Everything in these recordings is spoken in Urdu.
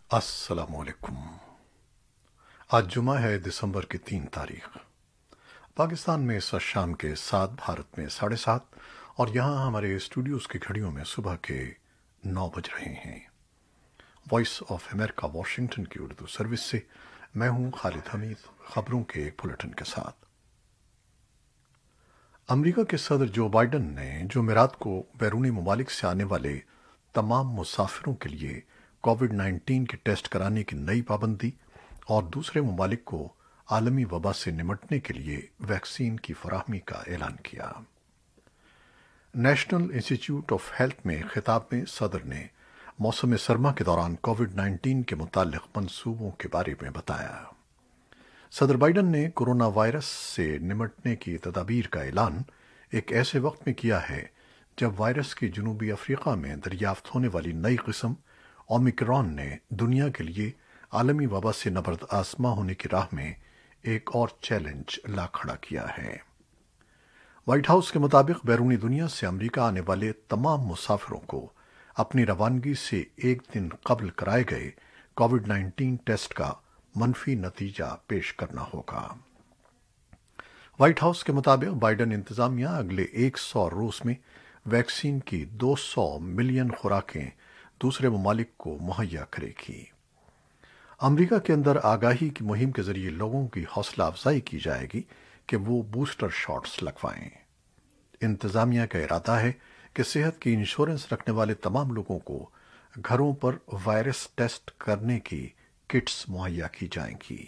السلام علیکم۔ آج جمعہ ہے دسمبر کی 3 تاریخ۔ پاکستان میں اس وقت شام کے 7، بھارت میں 7:30 اور یہاں ہمارے اسٹوڈیوز کی گھڑیوں میں صبح کے 9 بج رہے ہیں۔ وائس آف امریکہ واشنگٹن کی اردو سروس سے میں ہوں خالد حمید، خبروں کے ایک بلیٹن کے ساتھ۔ امریکہ کے صدر جو بائیڈن نے جمعرات کو بیرونی ممالک سے آنے والے تمام مسافروں کے لیے کووڈ-19 کے ٹیسٹ کرانے کی نئی پابندی اور دوسرے ممالک کو عالمی وبا سے نمٹنے کے لیے ویکسین کی فراہمی کا اعلان کیا۔ نیشنل انسٹی ٹیوٹ آف ہیلتھ میں خطاب میں صدر نے موسم سرما کے دوران کووڈ-19 کے متعلق منصوبوں کے بارے میں بتایا۔ صدر بائیڈن نے کورونا وائرس سے نمٹنے کی تدابیر کا اعلان ایک ایسے وقت میں کیا ہے جب وائرس کی جنوبی افریقہ میں دریافت ہونے والی نئی قسم اومیکرون نے دنیا کے لیے عالمی وبا سے نبرد آزما ہونے کی راہ میں ایک اور چیلنج لا کھڑا کیا ہے۔ وائٹ ہاؤس کے مطابق بیرونی دنیا سے امریکہ آنے والے تمام مسافروں کو اپنی روانگی سے ایک دن قبل کرائے گئے کووڈ-19 ٹیسٹ کا منفی نتیجہ پیش کرنا ہوگا۔ وائٹ ہاؤس کے مطابق بائیڈن انتظامیہ اگلے 100 روز میں ویکسین کی 200 ملین خوراکیں دوسرے ممالک کو مہیا کرے گی۔ امریکہ کے اندر آگاہی کی مہم کے ذریعے لوگوں کی حوصلہ افزائی کی جائے گی کہ وہ بوسٹر شاٹس لگوائیں۔ انتظامیہ کا ارادہ ہے کہ صحت کی انشورنس رکھنے والے تمام لوگوں کو گھروں پر وائرس ٹیسٹ کرنے کی کٹس مہیا کی جائیں گی۔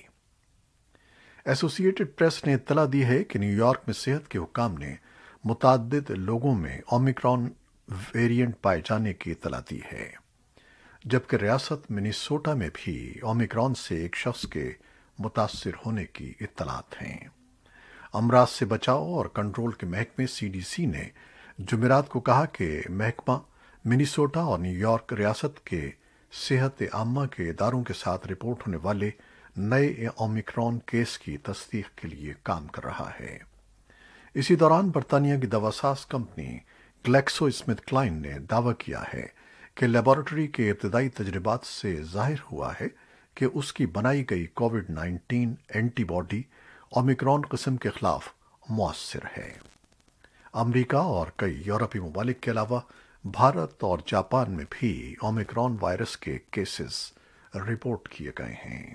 ایسوسی ایٹڈ پریس نے اطلاع دی ہے کہ نیو یارک میں صحت کے حکام نے متعدد لوگوں میں اومیکرون ویرینٹ پائے جانے کی اطلاع دی ہے، جبکہ ریاست منیسوٹا میں بھی اومیکرون سے ایک شخص کے متاثر ہونے کی اطلاعات ہیں۔ امراض سے بچاؤ اور کنٹرول کے محکمے CDC نے جمعرات کو کہا کہ محکمہ منیسوٹا اور نیو یارک ریاست کے صحت عامہ کے اداروں کے ساتھ رپورٹ ہونے والے نئے اومیکرون کیس کی تصدیق کے لیے کام کر رہا ہے۔ اسی دوران برطانیہ کی دواساز کمپنی گلیکسو اسمتھ کلائن نے دعویٰ کیا ہے کہ لیبارٹری کے ابتدائی تجربات سے ظاہر ہوا ہے کہ اس کی بنائی گئی کووڈ-19 اینٹی باڈی اومیکرون قسم کے خلاف مؤثر ہے۔ امریکہ اور کئی یورپی ممالک کے علاوہ بھارت اور جاپان میں بھی اومیکرون وائرس کے کیسز رپورٹ کیے گئے ہیں۔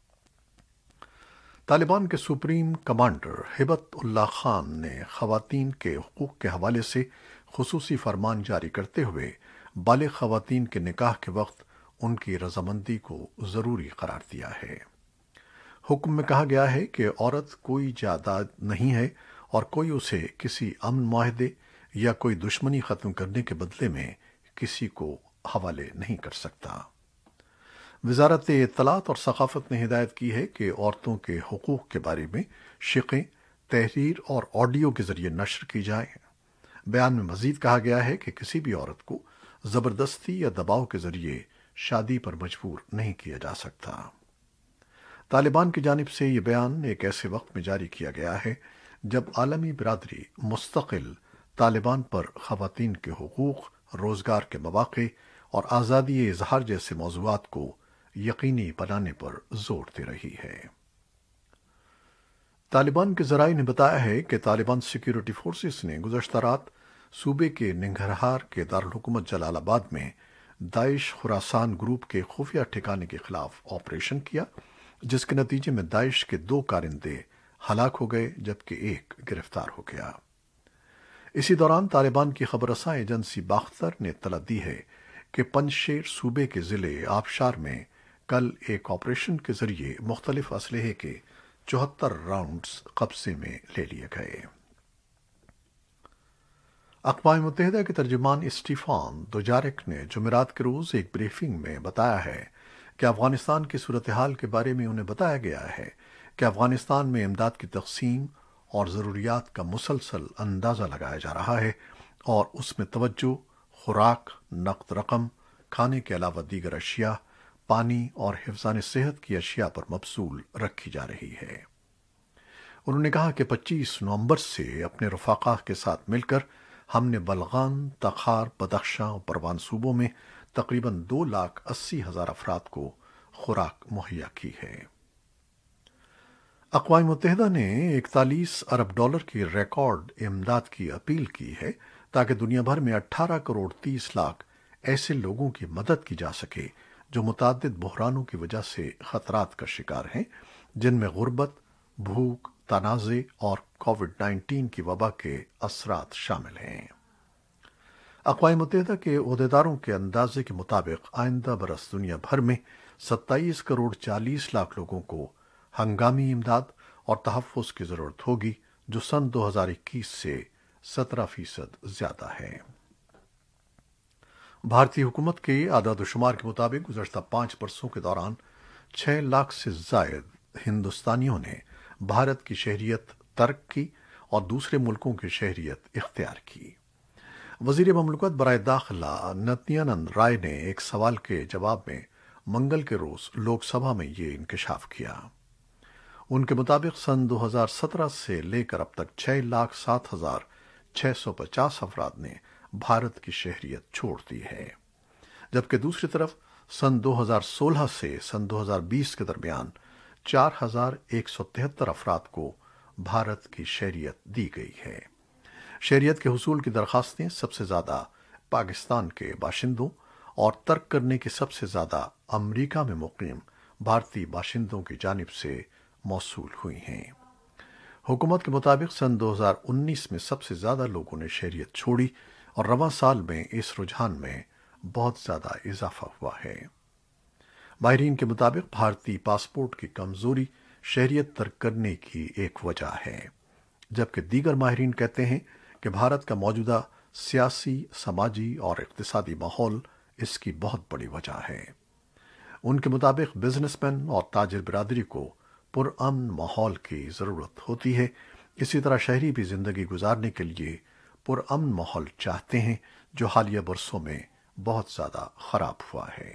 طالبان کے supreme commander Hibatullah Khan نے خواتین کے حقوق کے حوالے سے خصوصی فرمان جاری کرتے ہوئے بالغ خواتین کے نکاح کے وقت ان کی رضامندی کو ضروری قرار دیا ہے۔ حکم میں کہا گیا ہے کہ عورت کوئی جائیداد نہیں ہے اور کوئی اسے کسی امن معاہدے یا کوئی دشمنی ختم کرنے کے بدلے میں کسی کو حوالے نہیں کر سکتا۔ وزارت اطلاعات اور ثقافت نے ہدایت کی ہے کہ عورتوں کے حقوق کے بارے میں شقیں تحریر اور آڈیو کے ذریعے نشر کی جائیں۔ بیان میں مزید کہا گیا ہے کہ کسی بھی عورت کو زبردستی یا دباؤ کے ذریعے شادی پر مجبور نہیں کیا جا سکتا۔ طالبان کی جانب سے یہ بیان ایک ایسے وقت میں جاری کیا گیا ہے جب عالمی برادری مستقل طالبان پر خواتین کے حقوق، روزگار کے مواقع اور آزادی اظہار جیسے موضوعات کو یقینی بنانے پر زور دے رہی ہے۔ طالبان کے ذرائع نے بتایا ہے کہ طالبان سیکیورٹی فورسز نے گزشتہ رات صوبے کے ننگرہار کے دارالحکومت جلال آباد میں داعش خراسان گروپ کے خفیہ ٹھکانے کے خلاف آپریشن کیا، جس کے نتیجے میں داعش کے 2 کارندے ہلاک ہو گئے جبکہ ایک گرفتار ہو گیا۔ اسی دوران طالبان کی خبر رساں ایجنسی باختر نے اطلاع دی ہے کہ پنجشیر صوبے کے ضلع آبشار میں کل ایک آپریشن کے ذریعے مختلف اسلحے کے 74 راؤنڈز قبضے میں لے لیے گئے۔ اقوام متحدہ کے ترجمان اسٹیفان دوجارک نے جمعرات کے روز ایک بریفنگ میں بتایا ہے کہ افغانستان کی صورتحال کے بارے میں انہیں بتایا گیا ہے کہ افغانستان میں امداد کی تقسیم اور ضروریات کا مسلسل اندازہ لگایا جا رہا ہے اور اس میں توجہ خوراک، نقد رقم، کھانے کے علاوہ دیگر اشیاء، پانی اور حفظان صحت کی اشیاء پر مبذول رکھی جا رہی ہے۔ انہوں نے کہا کہ 25 نومبر سے اپنے رفقا کے ساتھ مل کر ہم نے بلغان، تخار، بدخشاں اور پروان صوبوں میں تقریباً 2,80,000 افراد کو खुराक मुहैया की है। अक़वाम मुत्तहिदा ने 41 अरब डॉलर की रिकॉर्ड इमदाद की अपील की है ताकि दुनिया भर में 18 करोड़ 30 लाख ऐसे लोगों की मदद की जा सके जो मुतअद्दिद बहरानों की वजह से खतरात का शिकार हैं, जिनमें गुर्बत, भूख, तनाज़े और कोविड-19 की वबा के असरात शामिल हैं। अक़वाम मुत्तहिदा के ओहदेदारों के अंदाजे के मुताबिक आइंदा बरस दुनिया भर में 27 करोड़ 40 लाख लोगों को हंगामी इमदाद और तहफ़्फ़ुज़ की ज़रूरत होगी, जो सन 2021 से 17% ज़्यादा है। भारतीय हुकूमत के आदाद-ओ-शुमार के मुताबिक गुज़श्ता 5 बरसों के दौरान 6 लाख से ज़ायद हिंदुस्तानियों ने भारत की शहरियत तर्क की और दूसरे मुल्कों की शहरियत इख्तियार की। वज़ीर ममलकत बराए दाखिला नित्यानंद राय ने एक सवाल के जवाब में मंगल के रोज़ लोकसभा में ये इंकशाफ किया। उनके मुताबिक सन 2017 से लेकर अब तक 6,07,650 अफराद ने भारत की शहरियत छोड़ दी है, जबकि दूसरी तरफ सन 2016 से सन 2020 के दरमियान 4,173 अफराद को भारत की शहरियत दी गई है। शहरियत के हुसूल की दरखास्तें सबसे ज़्यादा पाकिस्तान के बाशिंदों और तर्क करने की सबसे ज़्यादा अमरीका में मुकीम भारतीय बाशिंदों की जानिब से मौसूल हुई हैं। हुकूमत के मुताबिक सन 2019 में सबसे ज़्यादा लोगों ने शहरियत छोड़ी और रवां साल में इस रुझान में बहुत ज़्यादा इजाफा हुआ है। माहिरीन के मुताबिक भारतीय पासपोर्ट की कमज़ोरी शहरियत तर्क करने की एक वजह है, जबकि दीगर माहिरीन कहते हैं कि भारत का मौजूदा सियासी, समाजी और इक़्तिसादी माहौल इसकी बहुत बड़ी वजह है। उनके मुताबिक बिजनेसमैन और ताजिर बिरादरी को पुरअमन माहौल की ज़रूरत होती है। इसी तरह शहरी भी ज़िंदगी गुजारने के लिए पुरअमन माहौल चाहते हैं, जो हालिया बरसों में बहुत ज़्यादा ख़राब हुआ है।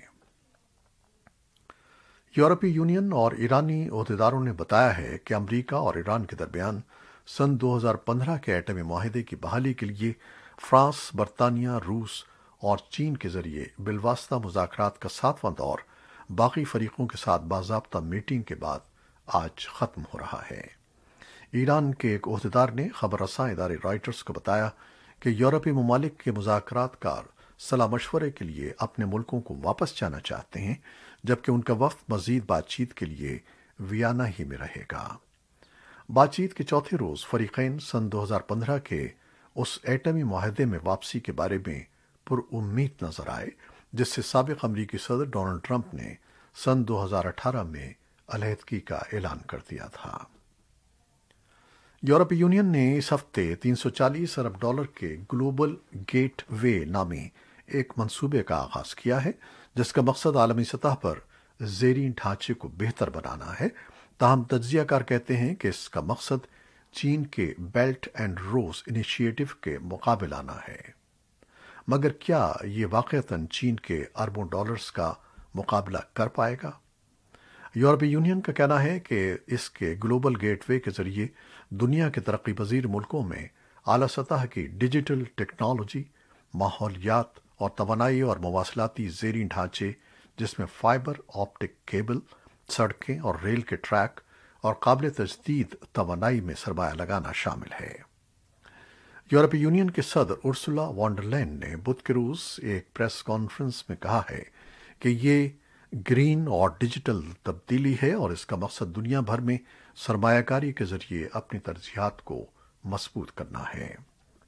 यूरोपीय यूनियन और ईरानी ओहदेदारों ने बताया है कि अमरीका और ईरान के दरमियान सन 2015 के एटमी मुआहिदे की बहाली के लिए फ्रांस, बरतानिया, रूस और चीन के जरिए बिलवास्ता मुज़ाकरात का 7वां दौर बाकी फरीकों के साथ बाज़ाब्ता मीटिंग के बाद आज ख़त्म हो रहा है। ईरान के एक ओहदेदार ने खबर रसां इदारे रॉयटर्स को बताया कि यूरोपीय ममालिक के मुज़ाकरातकार सलाह मशवरे के लिए अपने मुल्कों को वापस जाना चाहते हैं, जबकि उनका वफ़द मज़ीद बातचीत के लिए वियना ही में रहेगा। बातचीत के चौथे रोज़ फरीक़ैन सन 2015 के उस एटमी मुआहिदे में वापसी के बारे में पुरउम्मीद नजर आए, जिससे साबिक़ अमरीकी सदर डोनाल्ड ट्रंप ने सन 2018 में अलहदगी का ऐलान कर दिया था। यूरोपीय यूनियन ने इस हफ्ते 340 अरब डॉलर के ग्लोबल गेट वे नामी एक मंसूबे का आगाज किया है, जिसका मकसद आलमी सतह पर ज़ेरी ढांचे को बेहतर बनाना है। ताहम तज्जियाकार कहते हैं कि इसका मकसद चीन के बेल्ट एंड रोड इनिशिएटिव के मुकाबले आना है। मगर क्या ये वाक़ईतन चीन के अरबों डॉलर्स का मुकाबला कर पाएगा? यूरोपीय यूनियन का कहना है कि इसके ग्लोबल गेटवे के जरिए दुनिया के तरक्की पजीर मुल्कों में आला सतह की डिजिटल टेक्नोलॉजी, माहौलियात और तवानाई और मवासलाती ज़ेरी ढांचे, जिसमें फाइबर ऑप्टिक केबल, सड़कें और रेल के ट्रैक और काबिल तजदीद तवानाई में सरमाया लगाना शामिल है। यूरोपीय यूनियन के सदर उर्सुला वॉन डर लेयन ने बुध के रोज़ एक प्रेस कॉन्फ्रेंस में कहा है कि ये ग्रीन और डिजिटल तब्दीली है और इसका मकसद दुनिया भर में सरमायाकारी के जरिए अपनी तरजीहात को मजबूत करना है।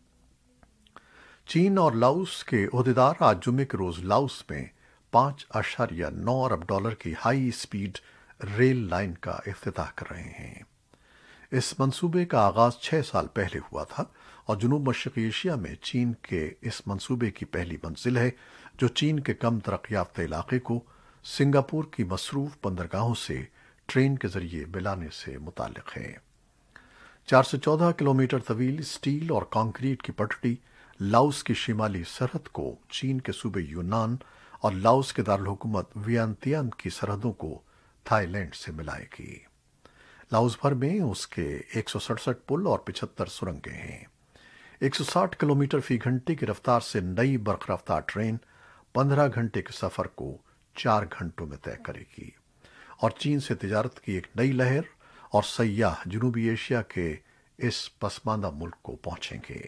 चीन और लाओस के ओहदेदार आज जुम्मे के रोज़ लाओस में 5.9 अरब डॉलर की हाई स्पीड रेल लाइन का इफ्तिताह कर रहे हैं। इस मंसूबे का आगाज 6 साल पहले हुआ था और जनूब मशरक़ी एशिया में चीन के इस मंसूबे की पहली मंजिल है, जो चीन के कम तरक्की याफ्ता इलाके को सिंगापुर की मसरूफ बंदरगाहों से ट्रेन के जरिए मिलाने से मुताल्लिक है। 414 किलोमीटर तवील स्टील और कंक्रीट की पटड़ी लाओस की शिमाली सरहद को चीन के सूबे यूनान और लाओस के दारुल-हुकूमत वियंतियान की सरहदों को थाईलैंड से मिलाएगी। लाओस भर में उसके 167 पुल और 75 सुरंगें हैं। 160 किलोमीटर फी घंटे की रफ्तार से नई बर्ख रफ्तार ट्रेन 15 घंटे के सफर को 4 घंटों में तय करेगी। اور چین سے تجارت کی ایک نئی لہر اور سیاح جنوبی ایشیا کے اس پسماندہ ملک کو پہنچیں گے۔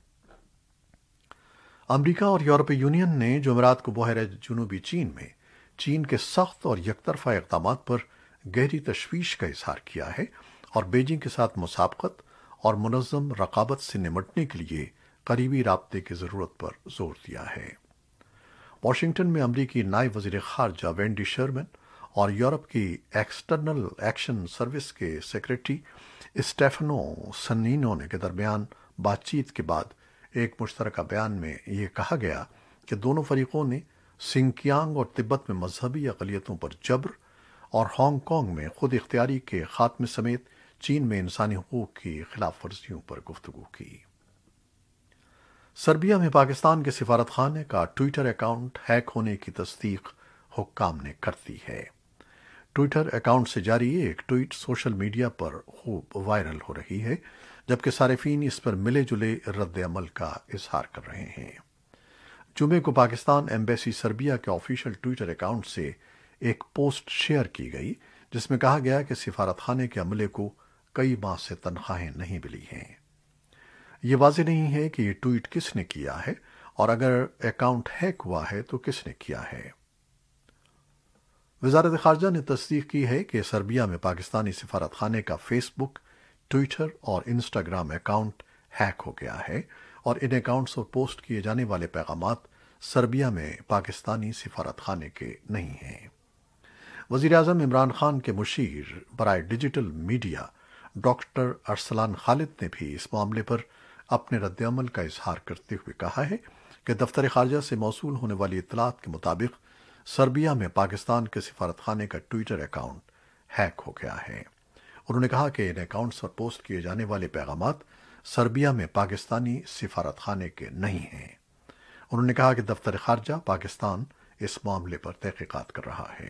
امریکہ اور یورپی یونین نے جمعرات کو بحیرہ جنوبی چین میں چین کے سخت اور یک طرفہ اقدامات پر گہری تشویش کا اظہار کیا ہے اور بیجنگ کے ساتھ مسابقت اور منظم رقابت سے نمٹنے کے لیے قریبی رابطے کی ضرورت پر زور دیا ہے۔ واشنگٹن میں امریکی نائب وزیر خارجہ وینڈی شرمن اور یورپ کی ایکسٹرنل ایکشن سروس کے سیکریٹری اسٹیفنو سنینو کے درمیان بات چیت کے بعد ایک مشترکہ بیان میں یہ کہا گیا کہ دونوں فریقوں نے سنکیانگ اور تبت میں مذہبی اقلیتوں پر جبر اور ہانگ کانگ میں خود اختیاری کے خاتمے سمیت چین میں انسانی حقوق کی خلاف ورزیوں پر گفتگو کی۔ سربیا میں پاکستان کے سفارت خانے کا ٹویٹر اکاؤنٹ ہیک ہونے کی تصدیق حکام نے کر دی ہے۔ ٹویٹر اکاؤنٹ سے جاری ایک ٹویٹ سوشل میڈیا پر خوب وائرل ہو رہی ہے، جبکہ صارفین اس پر ملے جلے رد عمل کا اظہار کر رہے ہیں۔ جمعے کو پاکستان ایمبیسی سربیا کے آفیشیل ٹویٹر اکاؤنٹ سے ایک پوسٹ شیئر کی گئی جس میں کہا گیا کہ سفارت خانے کے عملے کو کئی ماہ سے تنخواہیں نہیں ملی ہیں۔ یہ واضح نہیں ہے کہ یہ ٹویٹ کس نے کیا ہے اور اگر اکاؤنٹ ہیک ہوا ہے تو کس نے کیا ہے۔ وزارت خارجہ نے تصدیق کی ہے کہ سربیا میں پاکستانی سفارت خانے کا فیس بک، ٹویٹر اور انسٹاگرام اکاؤنٹ ہیک ہو گیا ہے اور ان اکاؤنٹس پر پوسٹ کیے جانے والے پیغامات سربیا میں پاکستانی سفارت خانے کے نہیں ہیں۔ وزیر اعظم عمران خان کے مشیر برائے digital media doctor Arsalan Khalid نے بھی اس معاملے پر اپنے رد عمل کا اظہار کرتے ہوئے کہا ہے کہ دفتر خارجہ سے موصول ہونے والی اطلاعات کے مطابق سربیا میں پاکستان کے سفارت خانے کا ٹویٹر اکاؤنٹ ہیک ہو گیا ہے۔ انہوں نے کہا کہ ان اکاؤنٹس پر پوسٹ کیے جانے والے پیغامات سربیا میں پاکستانی سفارت خانے کے نہیں ہیں۔ انہوں نے کہا کہ دفتر خارجہ پاکستان اس معاملے پر تحقیقات کر رہا ہے۔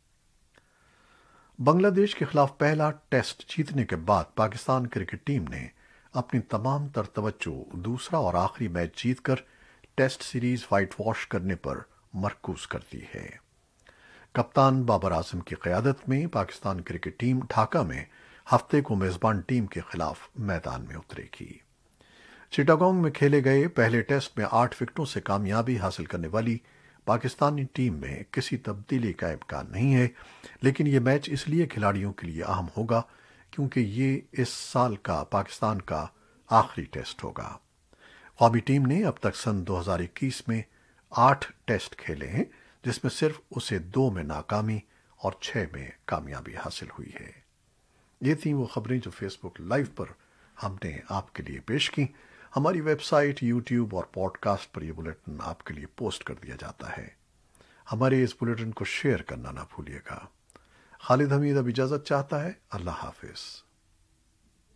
بنگلہ دیش کے خلاف پہلا ٹیسٹ جیتنے کے بعد پاکستان کرکٹ ٹیم نے اپنی تمام تر توجہ دوسرا اور آخری میچ جیت کر ٹیسٹ سیریز وائٹ واش کرنے پر مرکوز کر دی ہے۔ کپتان بابر اعظم کی قیادت میں پاکستان کرکٹ ٹیم ڈھاکہ میں ہفتے کو میزبان ٹیم کے خلاف میدان میں اترے گی۔ چٹاگانگ میں کھیلے گئے پہلے ٹیسٹ میں 8 وکٹوں سے کامیابی حاصل کرنے والی پاکستانی ٹیم میں کسی تبدیلی کا امکان نہیں ہے، لیکن یہ میچ اس لیے کھلاڑیوں کے لیے اہم ہوگا کیونکہ یہ اس سال کا پاکستان کا آخری ٹیسٹ ہوگا۔ قومی ٹیم نے اب تک سن 2021 میں 8 ٹیسٹ کھیلے ہیں، جس میں صرف اسے 2 میں ناکامی اور 6 میں کامیابی حاصل ہوئی ہے۔ یہ تھیں وہ خبریں جو فیس بک لائیو پر ہم نے آپ کے لیے پیش کی۔ ہماری ویب سائٹ، یوٹیوب اور پوڈ کاسٹ پر یہ بلیٹن آپ کے لیے پوسٹ کر دیا جاتا ہے۔ ہمارے اس بلیٹن کو شیئر کرنا نہ بھولیے گا۔ خالد حمید اب اجازت چاہتا ہے۔ اللہ حافظ۔